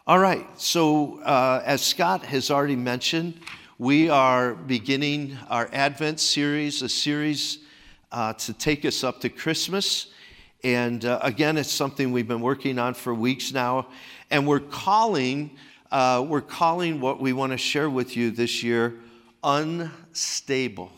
All right, so as Scott has already mentioned, we are beginning our Advent series, a series to take us up to Christmas. And again, it's something we've been working on for weeks now. And we're calling what we want to share with you this year, unstable.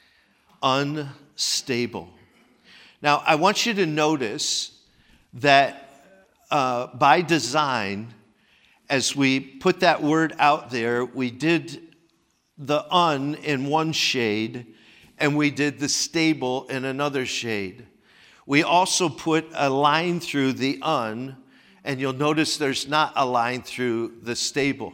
Unstable. Now, I want you to notice that by design, as we put that word out there, we did the un in one shade, and we did the stable in another shade. We also put a line through the un, and you'll notice there's not a line through the stable.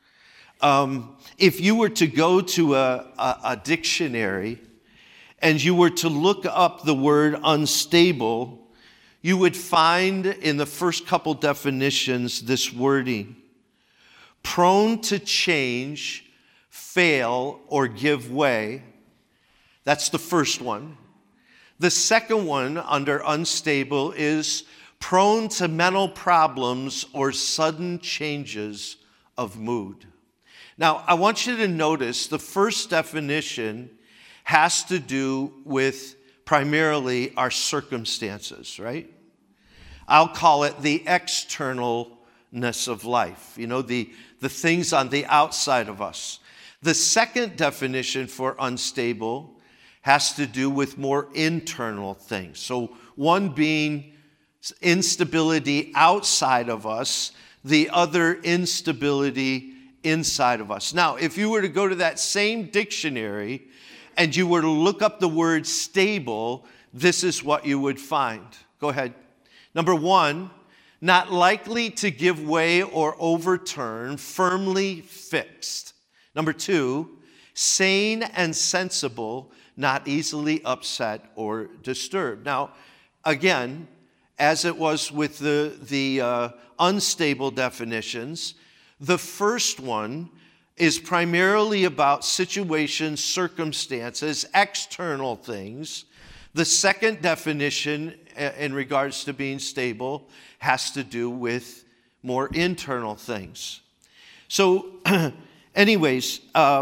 If you were to go to a dictionary and you were to look up the word unstable, you would find in the first couple definitions this wording: prone to change, fail, or give way. That's the first one. The second one under unstable is prone to mental problems or sudden changes of mood. Now, I want you to notice the first definition has to do with primarily our circumstances, right? I'll call it the externalness of life, the things on the outside of us. The second definition for unstable has to do with more internal things. So one being instability outside of us, the other instability inside of us. Now, if you were to go to that same dictionary and you were to look up the word stable, this is what you would find. Go ahead. Number one, not likely to give way or overturn, firmly fixed. Number two, sane and sensible, not easily upset or disturbed. Now, again, as it was with the unstable definitions, the first one is primarily about situations, circumstances, external things. The second definition in regards to being stable has to do with more internal things. So anyways,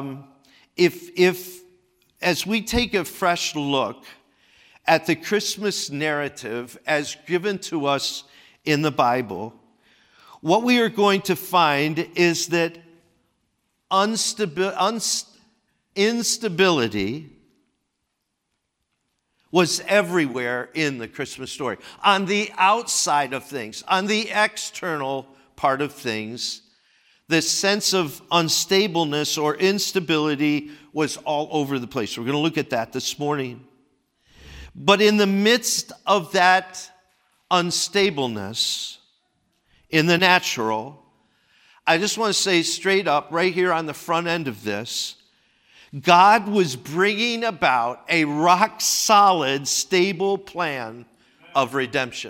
if as we take a fresh look at the Christmas narrative as given to us in the Bible, what we are going to find is that instability was everywhere in the Christmas story. On the outside of things, on the external part of things, the sense of unstableness or instability was all over the place. We're going to look at that this morning. But in the midst of that unstableness in the natural, I just want to say straight up, right here on the front end of this, God was bringing about a rock-solid, stable plan of redemption.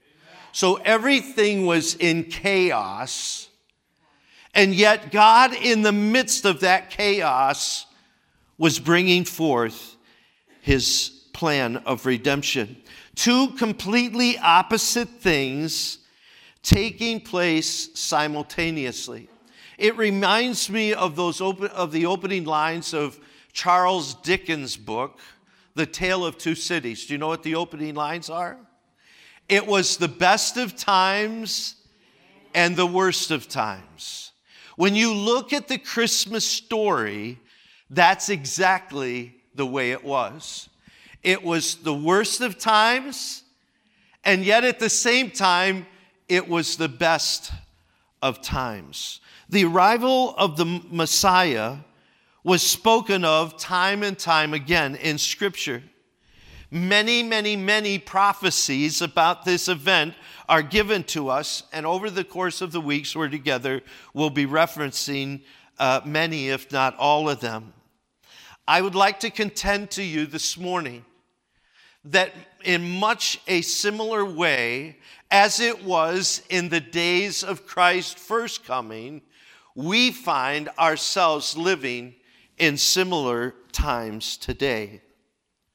So everything was in chaos, and yet God, in the midst of that chaos, was bringing forth his plan of redemption. Two completely opposite things taking place simultaneously. It reminds me of the opening lines of Charles Dickens' book, The Tale of Two Cities. Do you know what the opening lines are? It was the best of times and the worst of times. When you look at the Christmas story, that's exactly the way it was. It was the worst of times, and yet at the same time, it was the best of times. The arrival of the Messiah was spoken of time and time again in Scripture. Many, many, many prophecies about this event are given to us, and over the course of the weeks we're together, we'll be referencing many, if not all of them. I would like to contend to you this morning that in much a similar way as it was in the days of Christ's first coming, we find ourselves living in similar times today.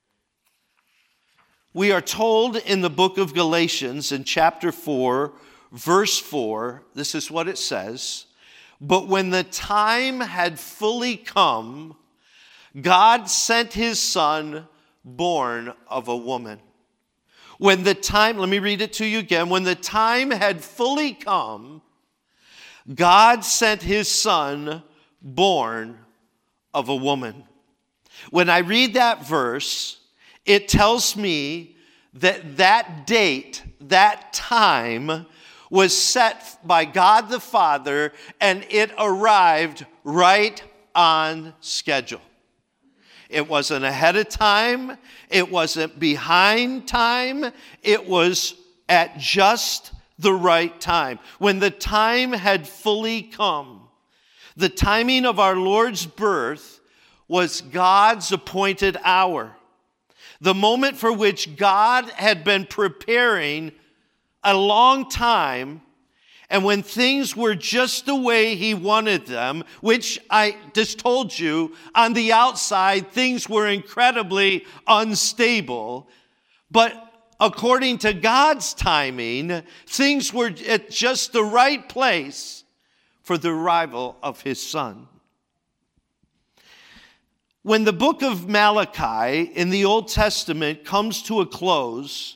We are told in the book of Galatians in chapter 4, verse 4, this is what it says. But when the time had fully come, God sent his son, born of a woman. When the time, let me read it to you again. When the time had fully come, God sent his son, born of a woman. When I read that verse, it tells me that that date, that time, was set by God the Father, and it arrived right on schedule. It wasn't ahead of time. It wasn't behind time. It was at just the right time. When the time had fully come, the timing of our Lord's birth was God's appointed hour. The moment for which God had been preparing a long time, and when things were just the way he wanted them, which I just told you, on the outside, things were incredibly unstable. But according to God's timing, things were at just the right place for the arrival of his son. When the book of Malachi in the Old Testament comes to a close,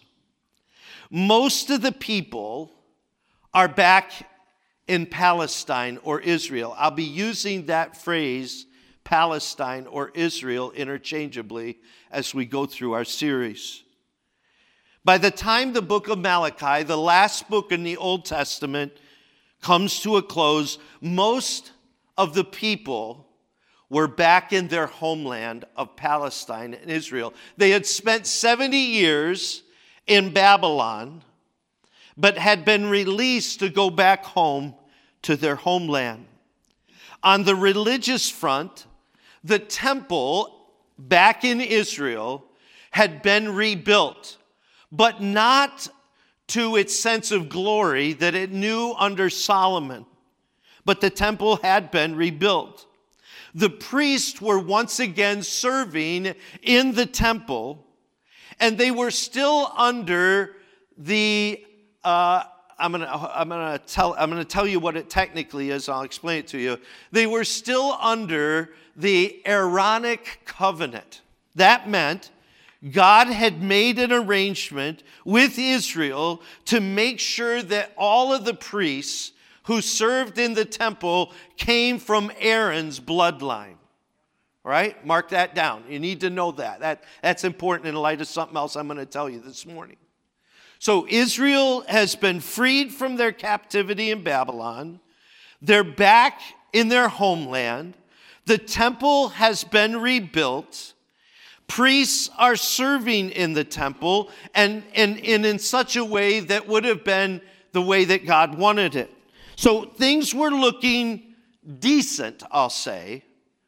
most of the people are back in Palestine or Israel. I'll be using that phrase, Palestine or Israel, interchangeably as we go through our series. By the time the book of Malachi, the last book in the Old Testament, comes to a close, most of the people were back in their homeland of Palestine and Israel. They had spent 70 years in Babylon, but had been released to go back home to their homeland. On the religious front, the temple back in Israel had been rebuilt, but not to its sense of glory that it knew under Solomon. But the temple had been rebuilt. The priests were once again serving in the temple, and they were still under the I'm going to tell you what it technically is. I'll explain it to you. They were still under the Aaronic covenant. That meant God had made an arrangement with Israel to make sure that all of the priests who served in the temple came from Aaron's bloodline. All right? Mark that down. You need to know that. That's important in light of something else I'm going to tell you this morning. So Israel has been freed from their captivity in Babylon. They're back in their homeland. The temple has been rebuilt. Priests are serving in the temple and in such a way that would have been the way that God wanted it. So things were looking decent, I'll say,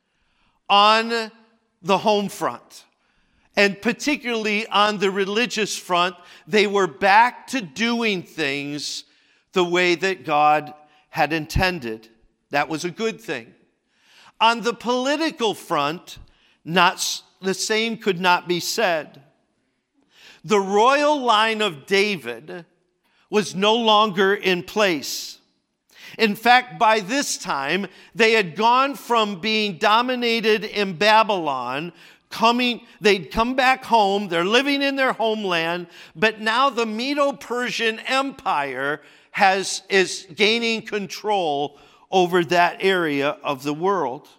on the home front. And particularly on the religious front, they were back to doing things the way that God had intended. That was a good thing. On the political front, the same could not be said. The royal line of David was no longer in place. In fact, by this time, they had gone from being dominated in Babylon. They'd come back home, they're living in their homeland, but now the Medo-Persian Empire is gaining control over that area of the world.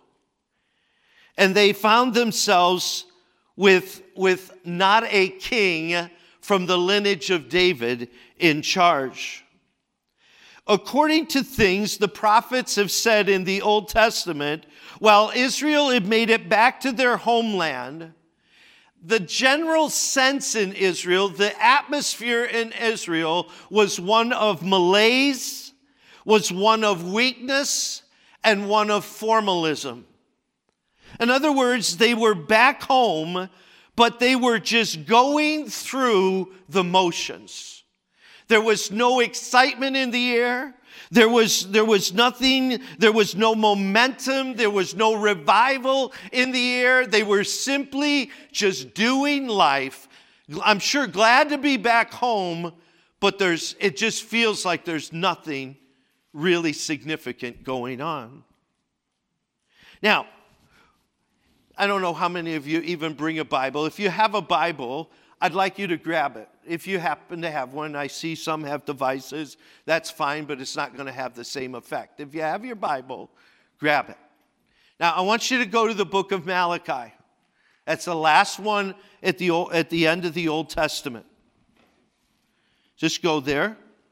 And they found themselves with not a king from the lineage of David in charge. According to things the prophets have said in the Old Testament, while Israel had made it back to their homeland, the general sense in Israel, the atmosphere in Israel was one of malaise, was one of weakness, and one of formalism. In other words, they were back home, but they were just going through the motions. There was no excitement in the air. There was nothing, there was no momentum, there was no revival in the air. They were simply just doing life. I'm sure glad to be back home, but it just feels like there's nothing really significant going on. Now, I don't know how many of you even bring a Bible. If you have a Bible, I'd like you to grab it. If you happen to have one, I see some have devices. That's fine, but it's not going to have the same effect. If you have your Bible, grab it. Now, I want you to go to the book of Malachi. That's the last one at the end of the Old Testament. Just go there.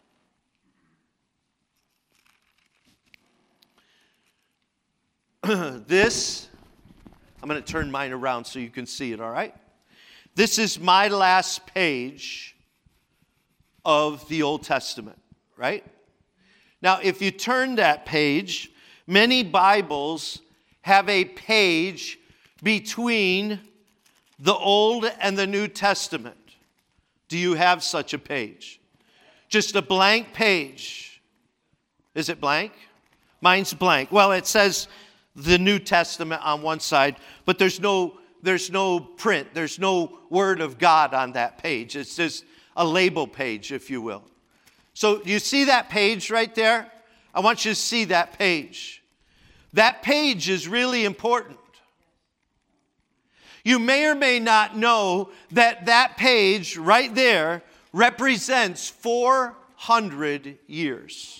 This, I'm going to turn mine around so you can see it, all right? This is my last page of the Old Testament, right? Now, if you turn that page, many Bibles have a page between the Old and the New Testament. Do you have such a page? Just a blank page. Is it blank? Mine's blank. Well, it says the New Testament on one side, but there's no print. There's no word of God on that page. It's just a label page, if you will. So you see that page right there? I want you to see that page. That page is really important. You may or may not know that that page right there represents 400 years.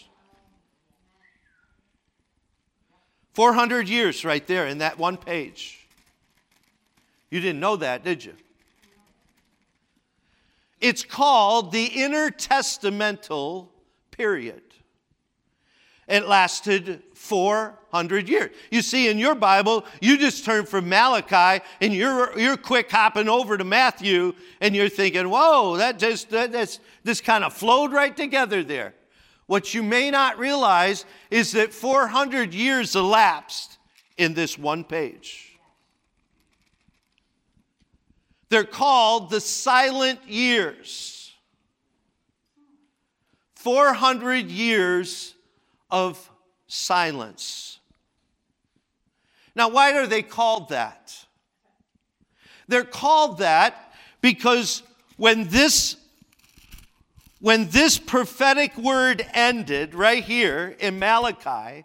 400 years right there in that one page. You didn't know that, did you? It's called the intertestamental period. It lasted 400 years. You see, in your Bible, you just turn from Malachi, and you're quick hopping over to Matthew, and you're thinking, whoa, this kind of flowed right together there. What you may not realize is that 400 years elapsed in this one page. They're called the silent years. 400 years of silence. Now, why are they called that? They're called that because when this prophetic word ended right here in Malachi,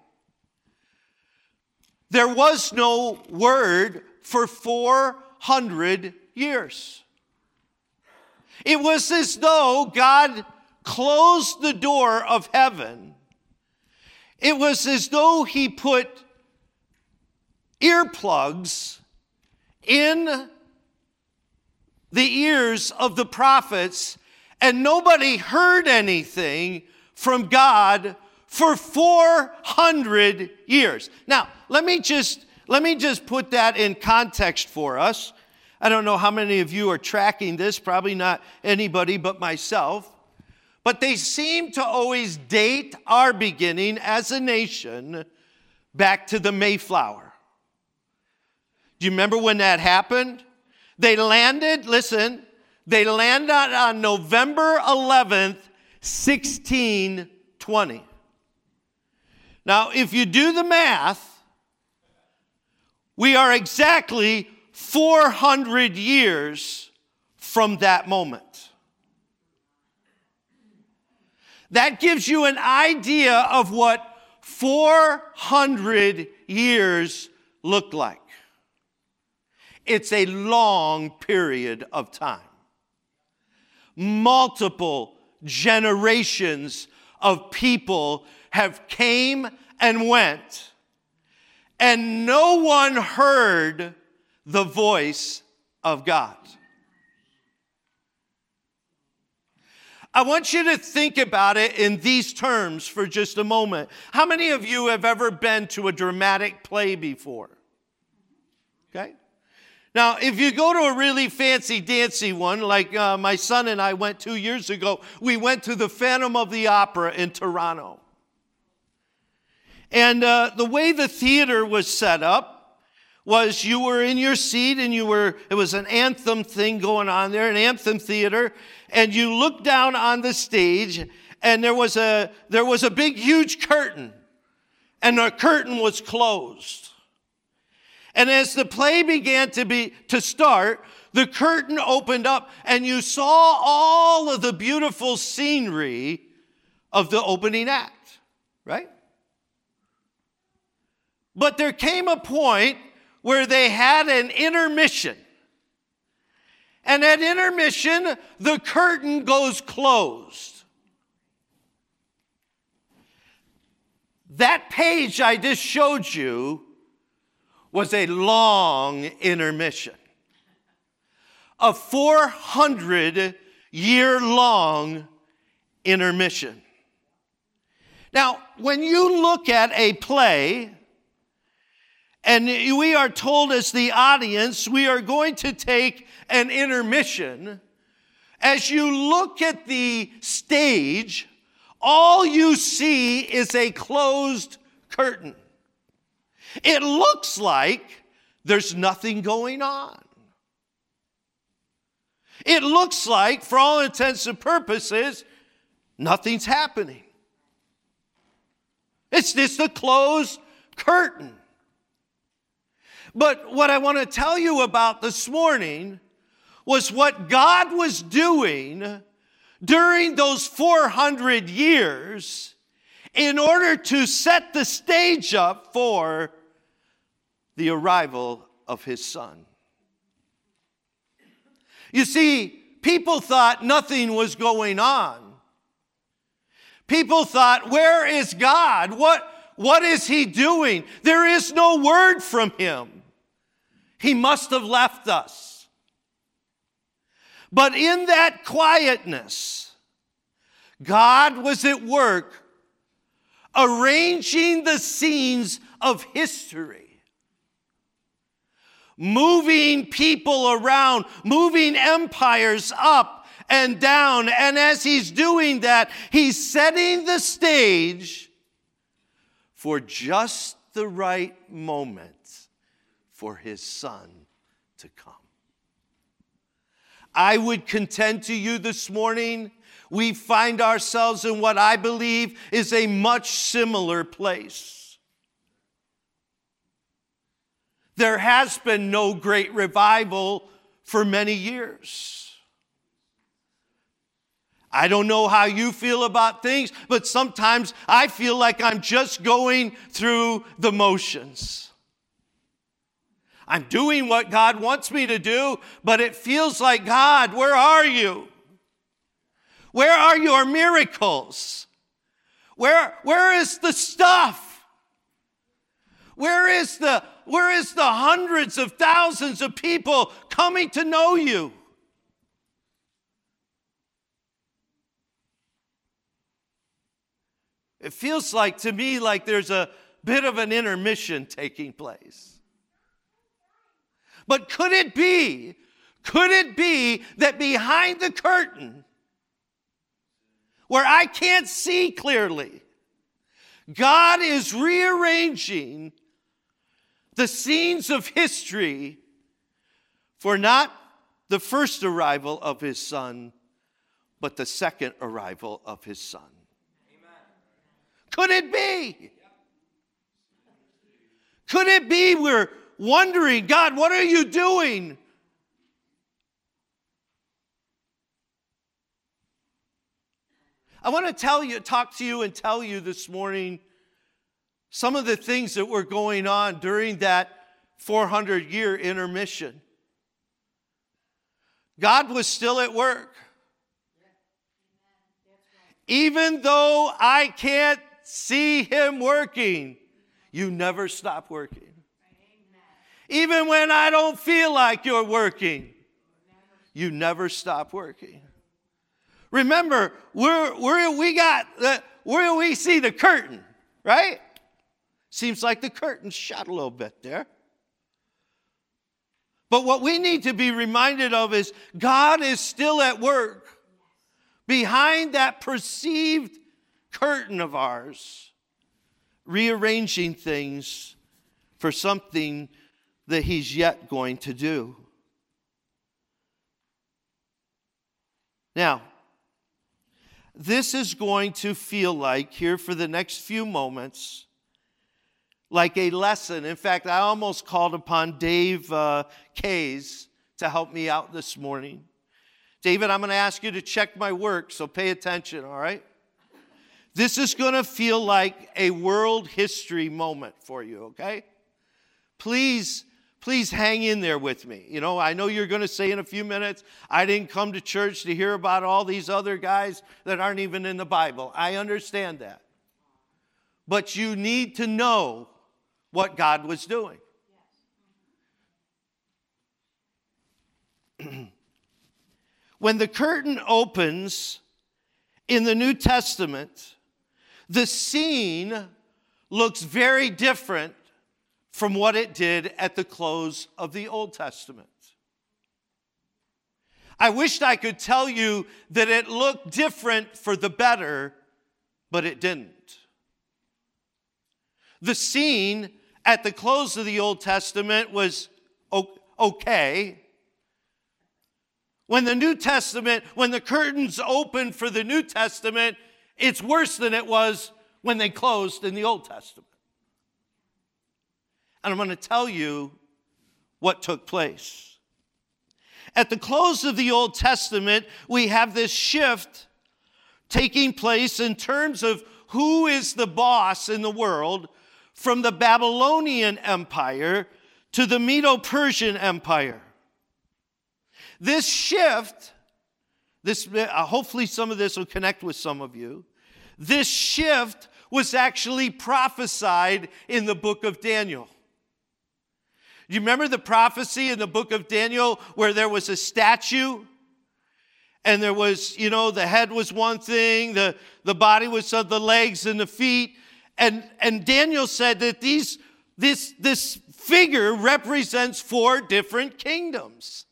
there was no word for 400 years. It was as though God closed the door of heaven. It was as though he put earplugs in the ears of the prophets, and nobody heard anything from God for 400 years. Now, let me just put that in context for us. I don't know how many of you are tracking this, probably not anybody but myself. But they seem to always date our beginning as a nation back to the Mayflower. Do you remember when that happened? They landed on November 11th, 1620. Now, if you do the math, we are exactly 400 years from that moment. That gives you an idea of what 400 years look like. It's a long period of time. Multiple generations of people have came and went, and no one heard the voice of God. I want you to think about it in these terms for just a moment. How many of you have ever been to a dramatic play before? Okay? Now, if you go to a really fancy-dancy one, like my son and I went 2 years ago, we went to the Phantom of the Opera in Toronto. And the way the theater was set up was you were in your seat and it was an anthem thing going on there, an anthem theater, and you looked down on the stage and there was a big, huge curtain, and the curtain was closed. And as the play began to start, the curtain opened up and you saw all of the beautiful scenery of the opening act, right? But there came a point where they had an intermission. And at intermission, the curtain goes closed. That page I just showed you was a long intermission. A 400-year-long intermission. Now, when you look at a play, and we are told as the audience, we are going to take an intermission. As you look at the stage, all you see is a closed curtain. It looks like there's nothing going on. It looks like, for all intents and purposes, nothing's happening. It's just a closed curtain. But what I want to tell you about this morning was what God was doing during those 400 years in order to set the stage up for the arrival of his Son. You see, people thought nothing was going on. People thought, where is God? What is he doing? There is no word from him. He must have left us. But in that quietness, God was at work arranging the scenes of history. Moving people around, moving empires up and down. And as he's doing that, he's setting the stage for just the right moment for his Son to come. I would contend to you this morning, we find ourselves in what I believe is a much similar place. There has been no great revival for many years. I don't know how you feel about things, but sometimes I feel like I'm just going through the motions. I'm doing what God wants me to do, but it feels like, God, where are you? Where are your miracles? Where is the stuff? Where is the hundreds of thousands of people coming to know you? It feels like to me like there's a bit of an intermission taking place. But could it be that behind the curtain, where I can't see clearly, God is rearranging the scenes of history for not the first arrival of his Son, but the second arrival of his Son? Could it be? Could it be we're wondering, God, what are you doing? I want to talk to you and tell you this morning some of the things that were going on during that 400-year intermission. God was still at work. Even though I can't see him working, you never stop working. Even when I don't feel like you're working, you never stop working. Remember, where we see the curtain, right? Seems like the curtain's shut a little bit there. But what we need to be reminded of is God is still at work behind that perceived curtain of ours, rearranging things for something that he's yet going to do. Now, this is going to feel like, here for the next few moments, like a lesson. In fact, I almost called upon Dave Kays to help me out this morning. David, I'm going to ask you to check my work, so pay attention, all right? This is going to feel like a world history moment for you, okay? Please hang in there with me. You know, I know you're going to say in a few minutes, I didn't come to church to hear about all these other guys that aren't even in the Bible. I understand that. But you need to know what God was doing. When the curtain opens in the New Testament, the scene looks very different from what it did at the close of the Old Testament. I wished I could tell you that it looked different for the better, but it didn't. The scene at the close of the Old Testament was okay. When the curtains open for the New Testament, it's worse than it was when they closed in the Old Testament. And I'm going to tell you what took place. At the close of the Old Testament, we have this shift taking place in terms of who is the boss in the world from the Babylonian Empire to the Medo-Persian Empire. This shift, hopefully some of this will connect with some of you. This shift was actually prophesied in the book of Daniel. Do you remember the prophecy in the book of Daniel where there was a statue? And there was, the head was one thing, the body was the legs and the feet. And Daniel said that this figure represents 4 different kingdoms.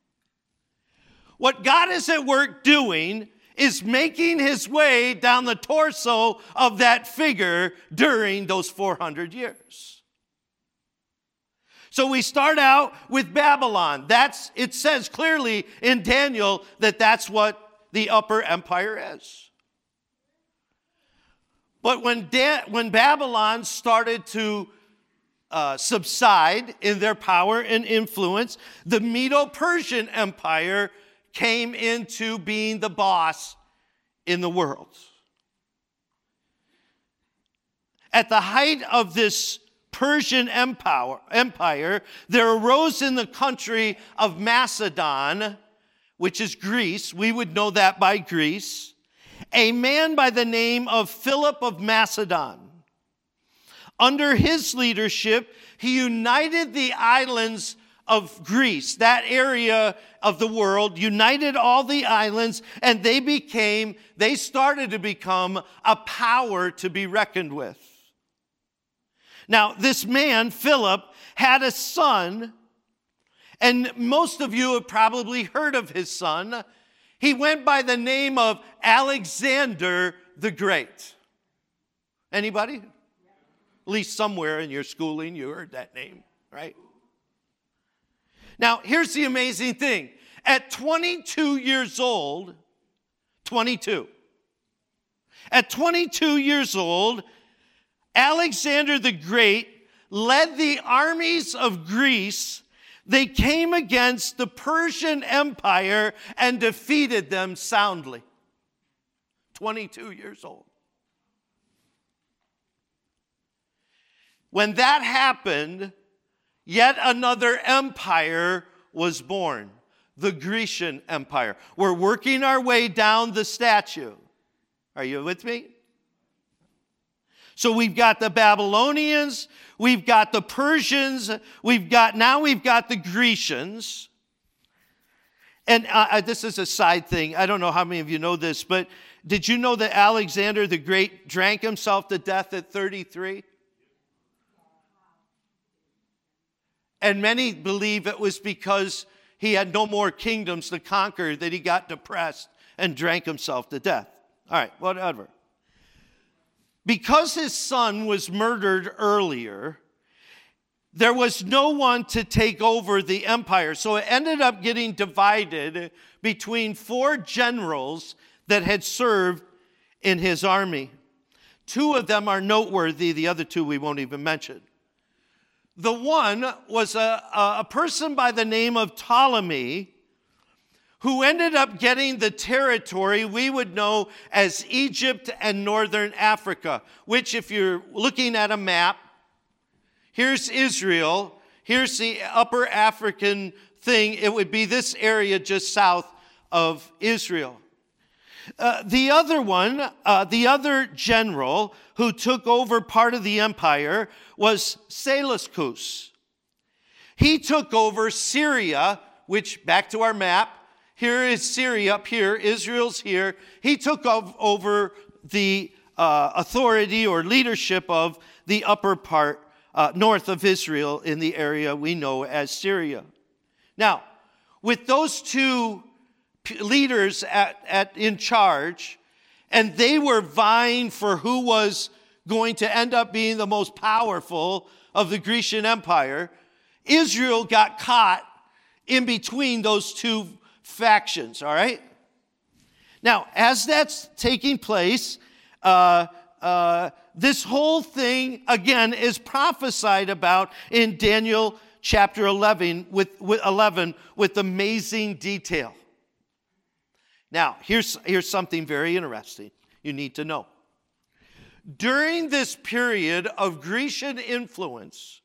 What God is at work doing is making his way down the torso of that figure during those 400 years. So we start out with Babylon. It says clearly in Daniel that that's what the upper empire is. But when Babylon started to subside in their power and influence, the Medo-Persian Empire came into being the boss in the world. At the height of this Persian empire, there arose in the country of Macedon, which is Greece, we would know that by Greece, a man by the name of Philip of Macedon. Under his leadership, he united the islands of Greece, that area of the world, united all the islands, and they started to become a power to be reckoned with. Now, this man, Philip, had a son, and most of you have probably heard of his son. He went by the name of Alexander the Great. Anybody? At least somewhere in your schooling you heard that name, right? Now, here's the amazing thing. At 22 years old, Alexander the Great led the armies of Greece. They came against the Persian Empire and defeated them soundly. 22 years old. When that happened, yet another empire was born, the Grecian Empire. We're working our way down the statue. Are you with me? So we've got the Babylonians, we've got the Persians, we've got the Grecians. And this is a side thing. I don't know how many of you know this, but did you know that Alexander the Great drank himself to death at 33? And many believe it was because he had no more kingdoms to conquer that he got depressed and drank himself to death. All right, whatever. Because his son was murdered earlier, there was no one to take over the empire. So it ended up getting divided between 4 generals that had served in his army. 2 of them are noteworthy, the other 2 we won't even mention. The one was a person by the name of Ptolemy, who ended up getting the territory we would know as Egypt and northern Africa, which, if you're looking at a map, here's Israel, here's the upper African thing. It would be this area just south of Israel. The other general who took over part of the empire was Seleucus. He took over Syria, which, back to our map, here is Syria up here, Israel's here. He took over the authority or leadership of the upper part, north of Israel, in the area we know as Syria. Now, with those two leaders in charge, and they were vying for who was going to end up being the most powerful of the Grecian Empire, Israel got caught in between those two factions, all right? Now, as that's taking place, this whole thing, again, is prophesied about in Daniel chapter 11 with amazing detail. Now, here's something very interesting you need to know. During this period of Grecian influence,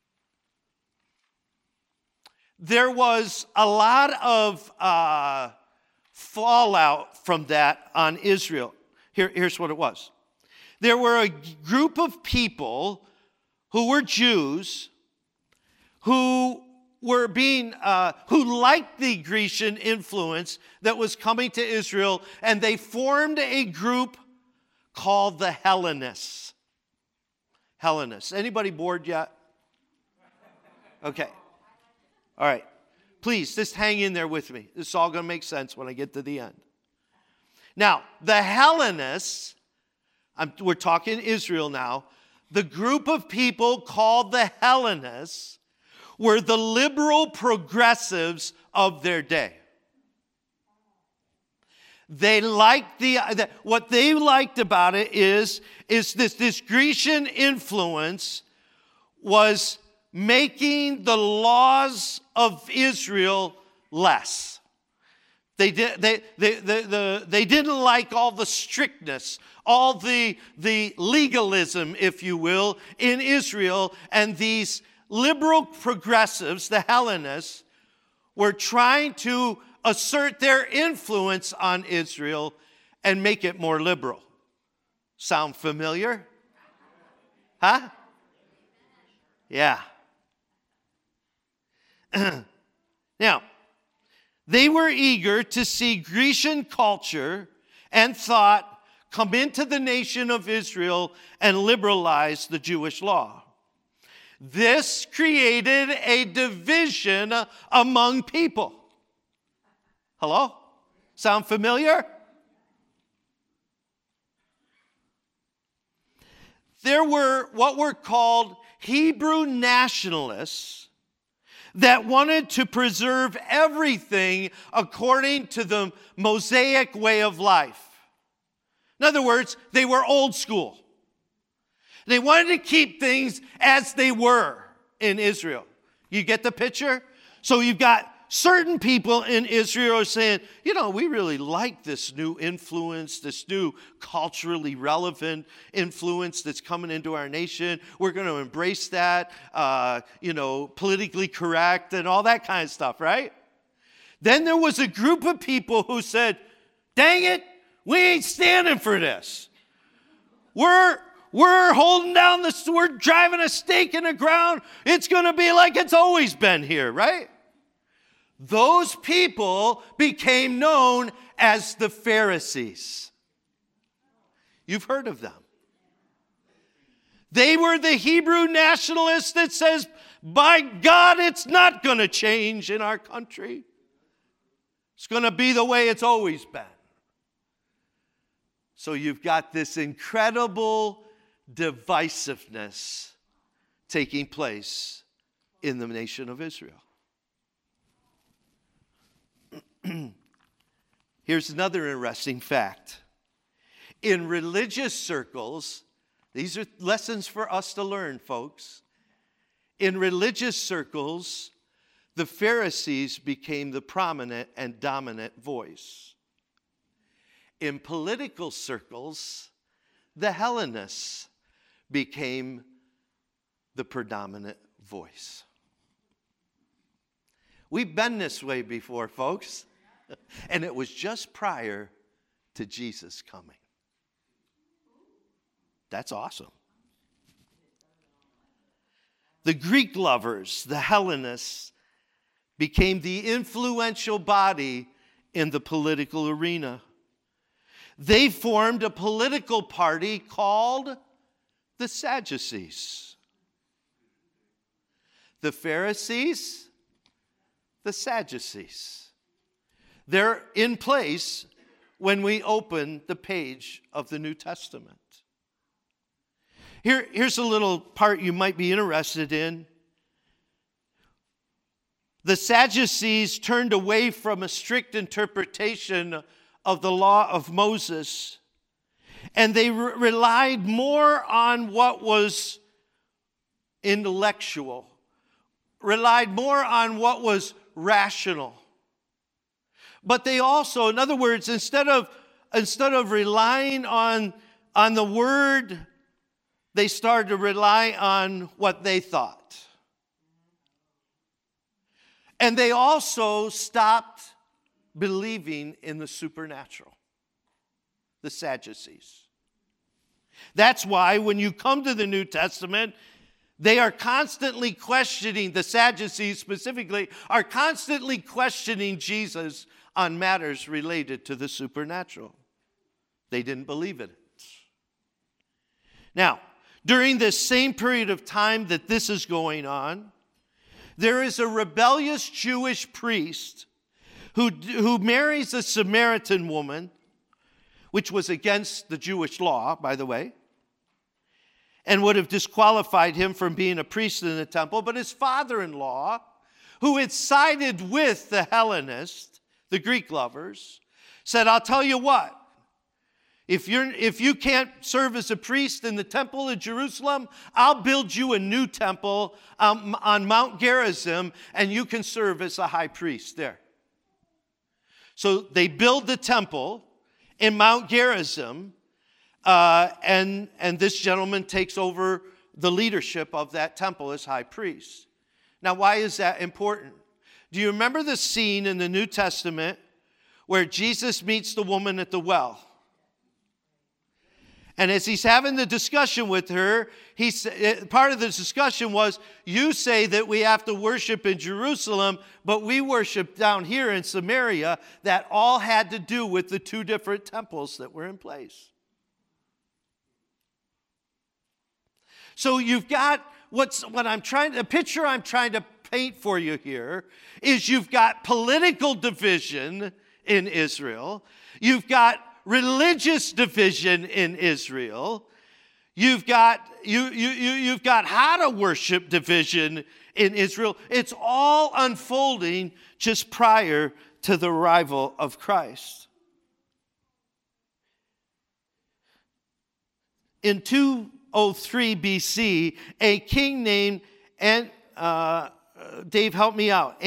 there was a lot of fallout from that on Israel. Here's what it was. There were a group of people who were Jews who liked the Grecian influence that was coming to Israel, and they formed a group called the Hellenists. Hellenists. Anybody bored yet? Okay. All right. Please, just hang in there with me. This is all going to make sense when I get to the end. Now, the Hellenists, we're talking Israel now, the group of people called the Hellenists were the liberal progressives of their day. They liked what they liked about it is this Grecian influence was making the laws of Israel less. They didn't like all the strictness, all the legalism, if you will, in Israel. And these liberal progressives, the Hellenists, were trying to assert their influence on Israel and make it more liberal. Sound familiar? Huh? Yeah. Now, they were eager to see Grecian culture and thought come into the nation of Israel and liberalize the Jewish law. This created a division among people. Hello? Sound familiar? There were what were called Hebrew nationalists that wanted to preserve everything according to the Mosaic way of life. In other words, they were old school. They wanted to keep things as they were in Israel. You get the picture? So you've got certain people in Israel are saying, we really like this new influence, this new culturally relevant influence that's coming into our nation. We're going to embrace that, politically correct and all that kind of stuff, right? Then there was a group of people who said, dang it, we ain't standing for this. We're holding down we're driving a stake in the ground. It's going to be like it's always been here, right? Those people became known as the Pharisees. You've heard of them. They were the Hebrew nationalists that says, by God, it's not going to change in our country. It's going to be the way it's always been. So you've got this incredible divisiveness taking place in the nation of Israel. Here's another interesting fact. In religious circles, these are lessons for us to learn, folks. In religious circles, the Pharisees became the prominent and dominant voice. In political circles, the Hellenists became the predominant voice. We've been this way before, folks, and it was just prior to Jesus coming. That's awesome. The Greek lovers, the Hellenists, became the influential body in the political arena. They formed a political party called the Sadducees. The Pharisees, the Sadducees. They're in place when we open the page of the New Testament. Here's a little part you might be interested in. The Sadducees turned away from a strict interpretation of the law of Moses, and they relied more on what was intellectual, relied more on what was rational. But they also, in other words, instead of relying on the word, they started to rely on what they thought. And they also stopped believing in the supernatural, the Sadducees. That's why when you come to the New Testament, they are constantly questioning, the Sadducees specifically, are constantly questioning Jesus on matters related to the supernatural. They didn't believe in it. Now, during this same period of time that this is going on, there is a rebellious Jewish priest who marries a Samaritan woman, which was against the Jewish law, by the way, and would have disqualified him from being a priest in the temple. But his father-in-law, who had sided with the Hellenists, the Greek lovers, said, I'll tell you what, if you can't serve as a priest in the temple of Jerusalem, I'll build you a new temple on Mount Gerizim, and you can serve as a high priest there. So they build the temple in Mount Gerizim, and this gentleman takes over the leadership of that temple as high priest. Now, why is that important? Do you remember the scene in the New Testament where Jesus meets the woman at the well? And as he's having the discussion with her, part of the discussion was, you say that we have to worship in Jerusalem, but we worship down here in Samaria. That all had to do with the two different temples that were in place. So you've got the picture I'm trying to paint for you here is you've got political division in Israel. You've got religious division in Israel. You've got how to worship division in Israel. It's all unfolding just prior to the arrival of Christ. In 203 BC, a king named Dave, help me out.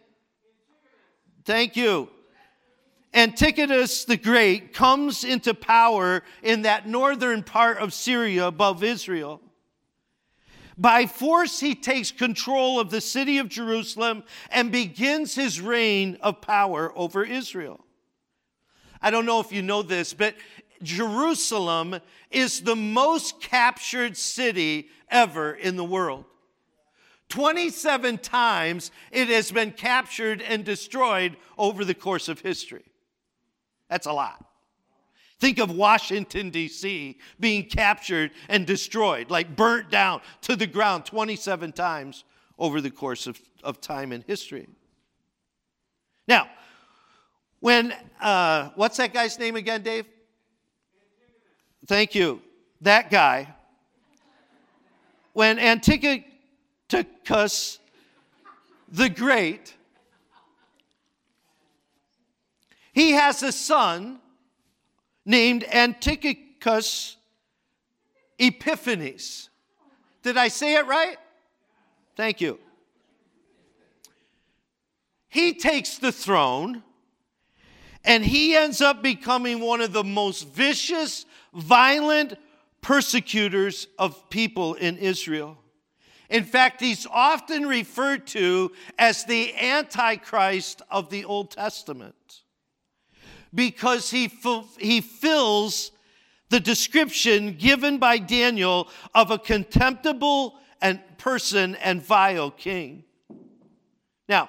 Thank you. Antiochus the Great comes into power in that northern part of Syria above Israel. By force, he takes control of the city of Jerusalem and begins his reign of power over Israel. I don't know if you know this, but Jerusalem is the most captured city ever in the world. 27 times it has been captured and destroyed over the course of history. That's a lot. Think of Washington, D.C. being captured and destroyed, like burnt down to the ground 27 times over the course of time in history. Now, when, what's that guy's name again, Dave? Thank you. That guy. When Antiochus the Great, he has a son named Antiochus Epiphanes. Did I say it right? Thank you. He takes the throne, and he ends up becoming one of the most vicious, violent persecutors of people in Israel. In fact, he's often referred to as the Antichrist of the Old Testament because he fills the description given by Daniel of a contemptible person and vile king. Now,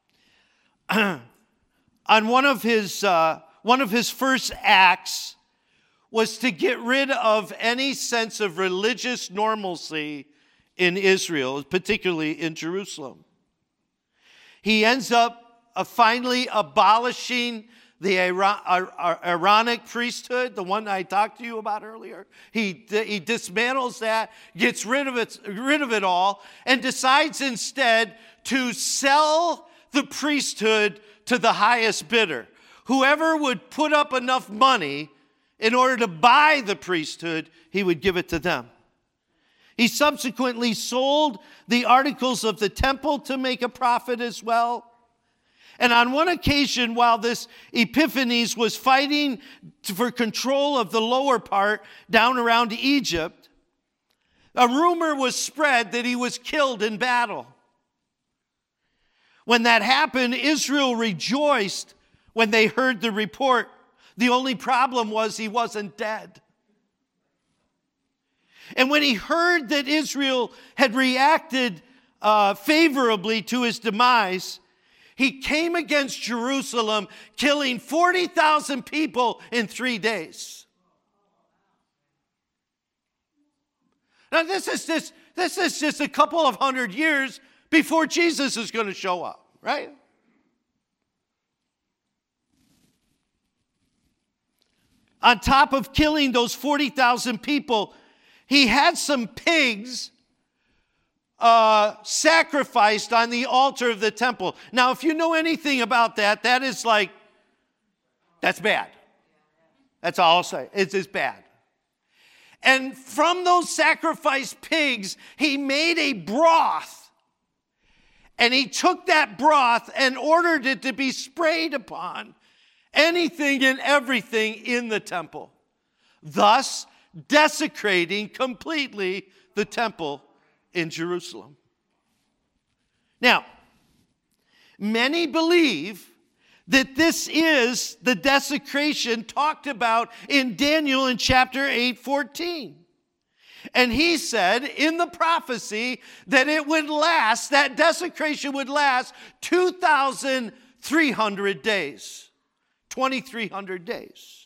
on one of his first acts was to get rid of any sense of religious normalcy in Israel, particularly in Jerusalem. He ends up finally abolishing the Aaronic priesthood, the one I talked to you about earlier. He dismantles that, gets rid of it all, and decides instead to sell the priesthood to the highest bidder. Whoever would put up enough money in order to buy the priesthood, he would give it to them. He subsequently sold the articles of the temple to make a profit as well. And on one occasion, while this Epiphanes was fighting for control of the lower part down around Egypt, a rumor was spread that he was killed in battle. When that happened, Israel rejoiced when they heard the report. The only problem was he wasn't dead. And when he heard that Israel had reacted favorably to his demise, he came against Jerusalem, killing 40,000 people in 3 days. Now, this is just a couple of hundred years before Jesus is going to show up, right? On top of killing those 40,000 people, he had some pigs sacrificed on the altar of the temple. Now, if you know anything about that, that's bad. That's all I'll say. It's just bad. And from those sacrificed pigs, he made a broth. And he took that broth and ordered it to be sprayed upon anything and everything in the temple, thus desecrating completely the temple in Jerusalem. Now, many believe that this is the desecration talked about in Daniel in chapter 8:14. And he said in the prophecy that it would last, that desecration would last 2,300 days. 2,300 days.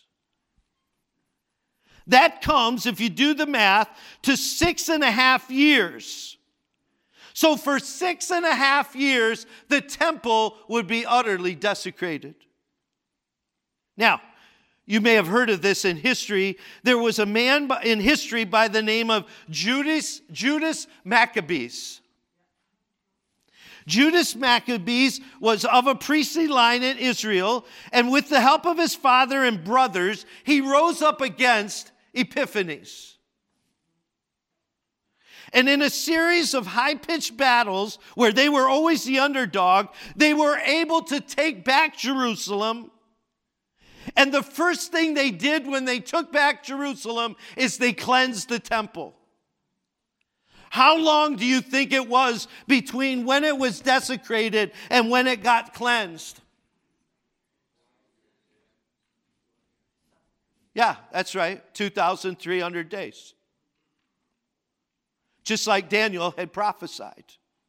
That comes, if you do the math, to 6.5 years. So for 6.5 years, the temple would be utterly desecrated. Now, you may have heard of this in history. There was a man in history by the name of Judas Maccabeus. Judas Maccabeus was of a priestly line in Israel, and with the help of his father and brothers, he rose up against Epiphanes. And in a series of high-pitched battles where they were always the underdog, they were able to take back Jerusalem. And the first thing they did when they took back Jerusalem is they cleansed the temple. How long do you think it was between when it was desecrated and when it got cleansed? Yeah, that's right, 2,300 days. Just like Daniel had prophesied.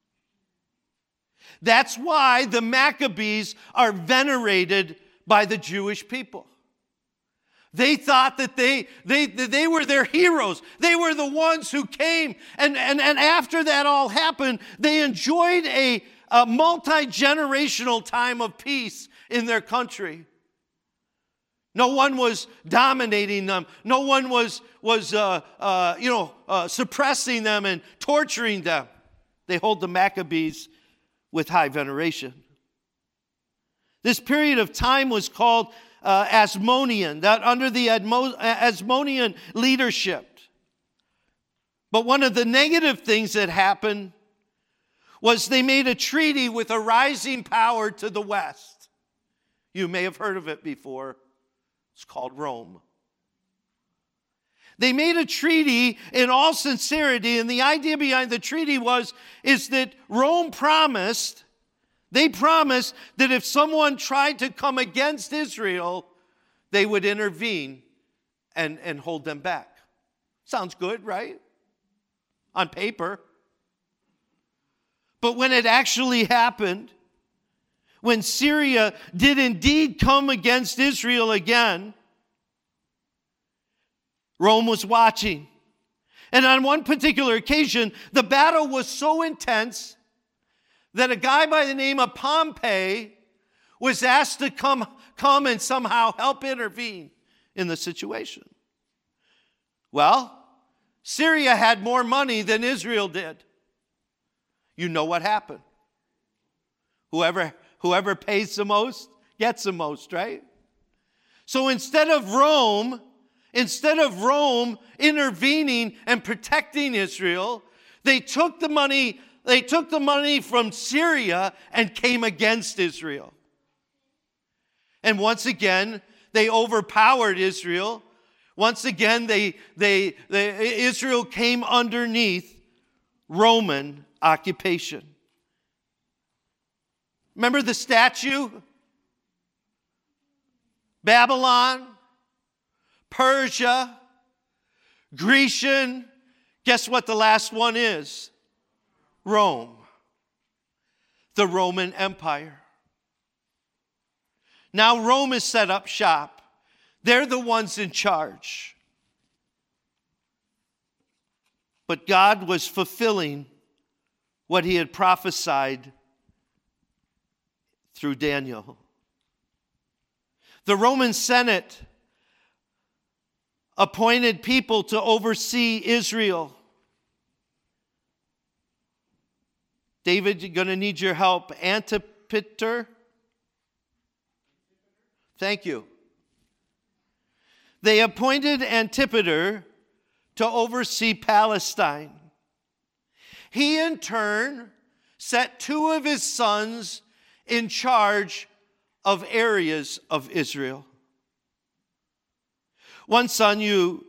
That's why the Maccabees are venerated by the Jewish people. They thought that they were their heroes. They were the ones who came. And after that all happened, they enjoyed a multi-generational time of peace in their country. No one was dominating them. No one was suppressing them and torturing them. They hold the Maccabees with high veneration. This period of time was called Asmonean, that under the Asmonean leadership. But one of the negative things that happened was they made a treaty with a rising power to the west. You may have heard of it before. It's called Rome. They made a treaty in all sincerity, and the idea behind the treaty is that Rome promised, they promised that if someone tried to come against Israel, they would intervene and hold them back. Sounds good, right? On paper. But when it actually happened, when Syria did indeed come against Israel again, Rome was watching. And on one particular occasion, the battle was so intense that a guy by the name of Pompey was asked to come and somehow help intervene in the situation. Well, Syria had more money than Israel did. You know what happened. Whoever pays the most gets the most, right? So instead of Rome intervening and protecting Israel, they took the money from Syria and came against Israel. And once again, they overpowered Israel. Once again, Israel came underneath Roman occupation. Remember the statue? Babylon, Persia, Grecian. Guess what the last one is? Rome. The Roman Empire. Now Rome has set up shop. They're the ones in charge. But God was fulfilling what he had prophesied through Daniel. The Roman Senate appointed people to oversee Israel. David, you're going to need your help. Antipater. Thank you. They appointed Antipater to oversee Palestine. He, in turn, set two of his sons in charge of areas of Israel. One son you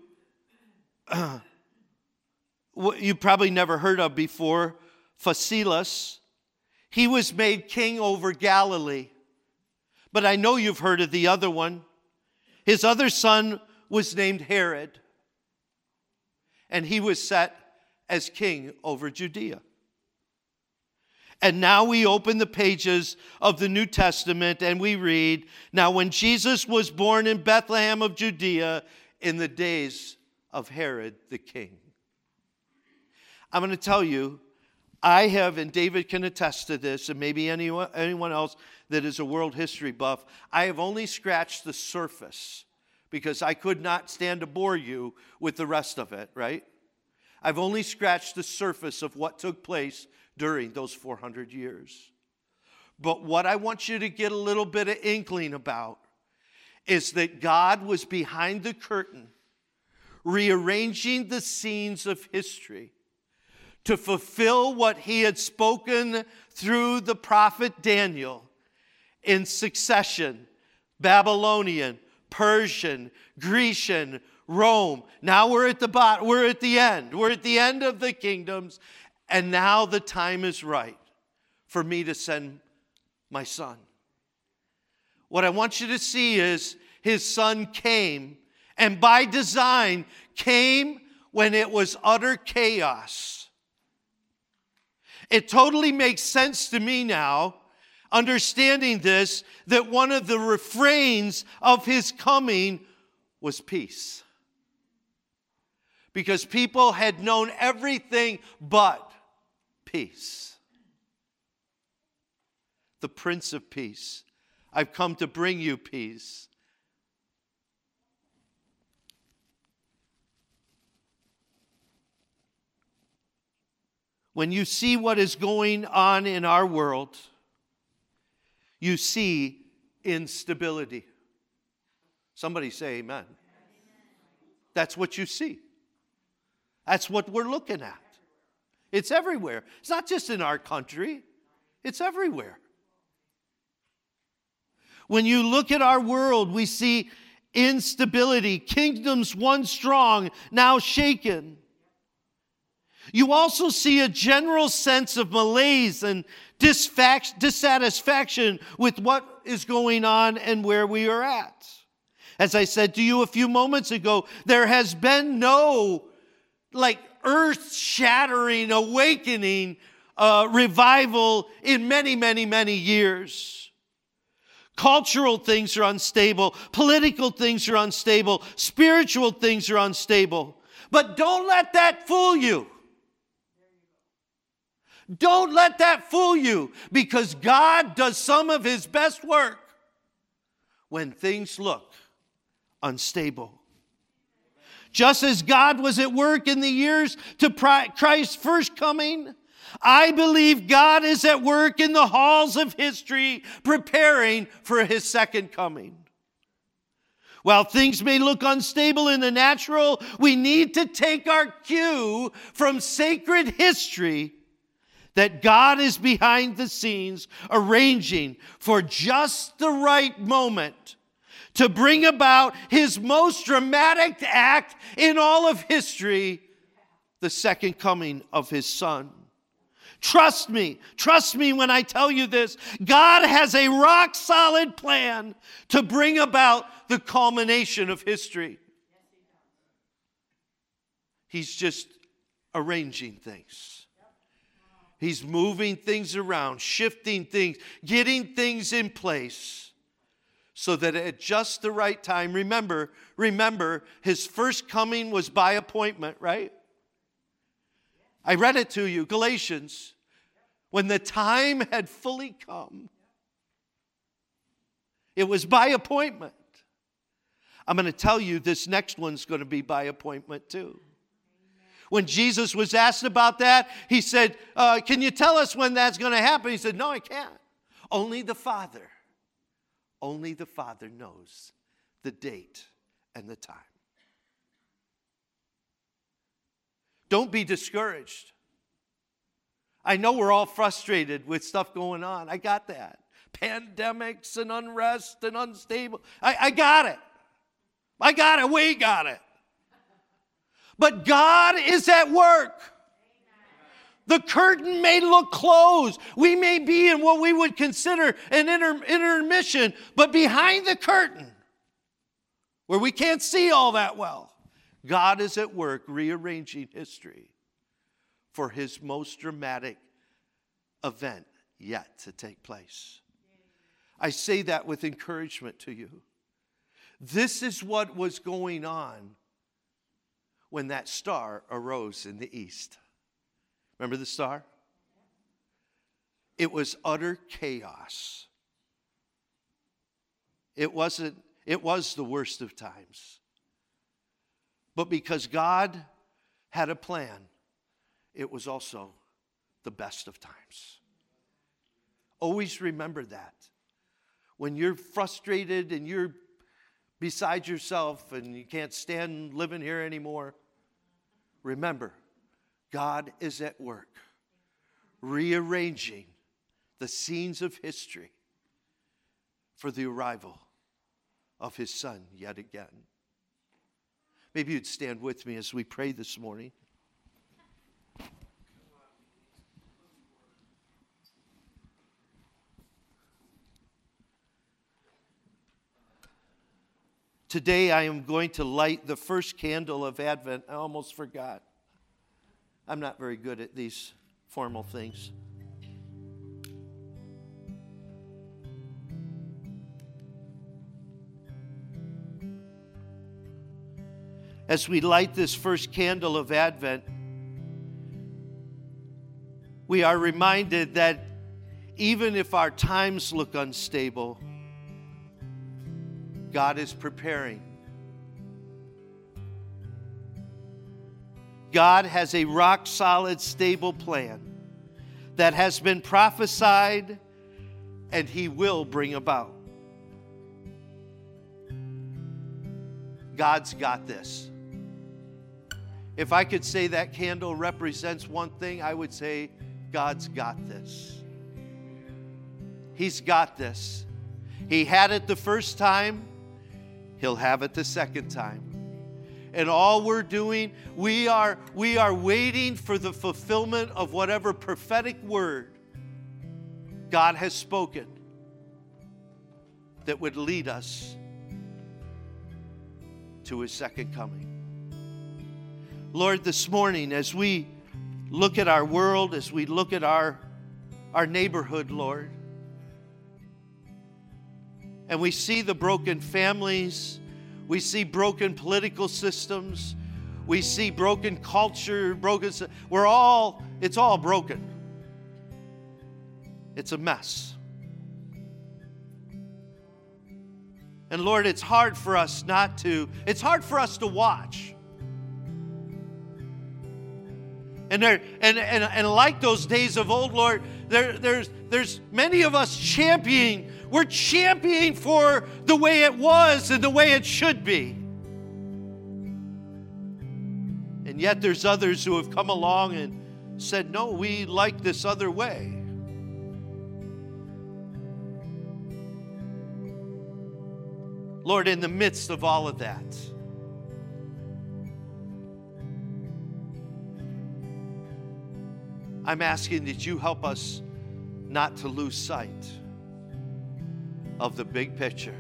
probably never heard of before, Phasaelus. He was made king over Galilee. But I know you've heard of the other one. His other son was named Herod. And he was set as king over Judea. And now we open the pages of the New Testament and we read, now when Jesus was born in Bethlehem of Judea in the days of Herod the king. I'm going to tell you, I have, and David can attest to this, and maybe anyone else that is a world history buff, I have only scratched the surface because I could not stand to bore you with the rest of it, right? I've only scratched the surface of what took place during those 400 years. But what I want you to get a little bit of inkling about is that God was behind the curtain, rearranging the scenes of history to fulfill what he had spoken through the prophet Daniel in succession: Babylonian, Persian, Grecian, Rome. Now we're at the end. We're at the end of the kingdoms. And now the time is right for me to send my son. What I want you to see is his son came, and by design came when it was utter chaos. It totally makes sense to me now, understanding this, that one of the refrains of his coming was peace. Because people had known everything but peace. The Prince of Peace. I've come to bring you peace. When you see what is going on in our world, you see instability. Somebody say amen. That's what you see. That's what we're looking at. It's everywhere. It's not just in our country. It's everywhere. When you look at our world, we see instability, kingdoms once strong, now shaken. You also see a general sense of malaise and dissatisfaction with what is going on and where we are at. As I said to you a few moments ago, there has been no earth-shattering, awakening, revival in many, many, many years. Cultural things are unstable. Political things are unstable. Spiritual things are unstable. But don't let that fool you. Don't let that fool you, because God does some of his best work when things look unstable. Just as God was at work in the years to Christ's first coming, I believe God is at work in the halls of history preparing for his second coming. While things may look unstable in the natural, we need to take our cue from sacred history that God is behind the scenes arranging for just the right moment to bring about his most dramatic act in all of history, the second coming of his Son. Trust me when I tell you this. God has a rock-solid plan to bring about the culmination of history. He's just arranging things. He's moving things around, shifting things, getting things in place so that at just the right time, remember, his first coming was by appointment, right? I read it to you, Galatians. When the time had fully come, it was by appointment. I'm going to tell you this next one's going to be by appointment too. When Jesus was asked about that, he said, can you tell us when that's going to happen? He said, no, I can't. Only the Father knows the date and the time. Don't be discouraged. I know we're all frustrated with stuff going on. I got that. Pandemics and unrest and unstable. I got it. We got it. But God is at work. The curtain may look closed. We may be in what we would consider an intermission, but behind the curtain, where we can't see all that well, God is at work rearranging history for his most dramatic event yet to take place. I say that with encouragement to you. This is what was going on when that star arose in the east. Remember the star? It was utter chaos. It was the worst of times. But because God had a plan, it was also the best of times. Always remember that. When you're frustrated and you're beside yourself and you can't stand living here anymore, remember, God is at work, rearranging the scenes of history for the arrival of his Son yet again. Maybe you'd stand with me as we pray this morning. Today I am going to light the first candle of Advent. I almost forgot. I'm not very good at these formal things. As we light this first candle of Advent, we are reminded that even if our times look unstable, God is preparing. God has a rock-solid, stable plan that has been prophesied and he will bring about. God's got this. If I could say that candle represents one thing, I would say God's got this. He's got this. He had it the first time. He'll have it the second time. And all we're doing, we are waiting for the fulfillment of whatever prophetic word God has spoken that would lead us to His second coming. Lord, this morning, as we look at our world, as we look at our neighborhood, Lord, and we see the broken families, we see broken political systems, we see broken culture, it's all broken. It's a mess. And Lord, it's hard for us to watch. And like those days of old, Lord, there's many of us championing. We're championing for the way it was and the way it should be. And yet there's others who have come along and said, no, we like this other way. Lord, in the midst of all of that, I'm asking that you help us not to lose sight of the big picture.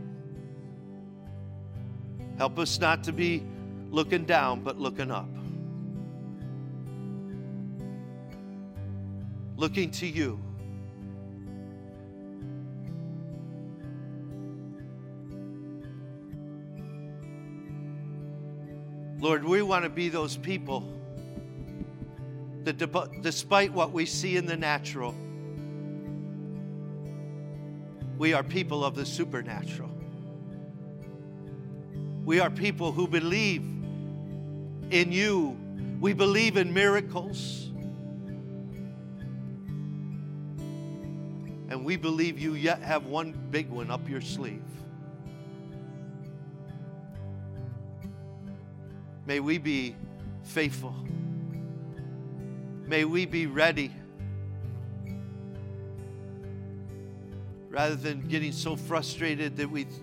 Help us not to be looking down, but looking up. Looking to you. Lord, we want to be those people that despite what we see in the natural, we are people of the supernatural. We are people who believe in you. We believe in miracles. And we believe you yet have one big one up your sleeve. May we be faithful. May we be ready. Rather than getting so frustrated that we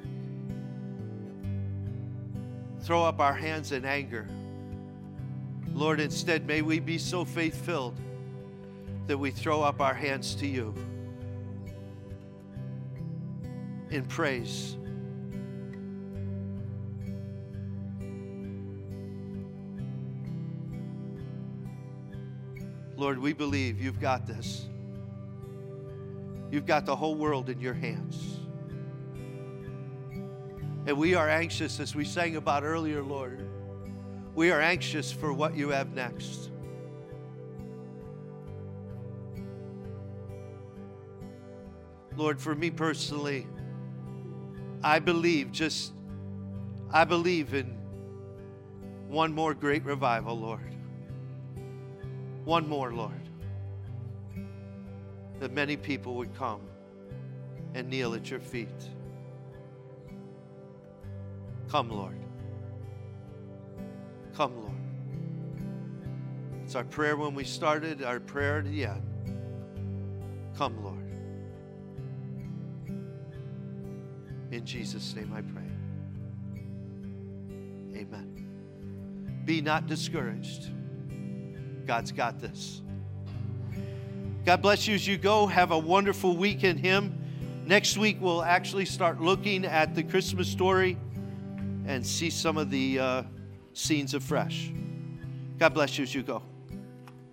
throw up our hands in anger. Lord, instead, may we be so faith-filled that we throw up our hands to you in praise. Lord, we believe you've got this. You've got the whole world in your hands. And we are anxious, as we sang about earlier, Lord. We are anxious for what you have next. Lord, for me personally, I believe in one more great revival, Lord. One more, Lord. That many people would come and kneel at your feet. Come, Lord. Come, Lord. It's our prayer when we started, our prayer at the end. Come, Lord. In Jesus' name I pray. Amen. Be not discouraged. God's got this. God bless you as you go. Have a wonderful week in Him. Next week, we'll actually start looking at the Christmas story and see some of the scenes afresh. God bless you as you go.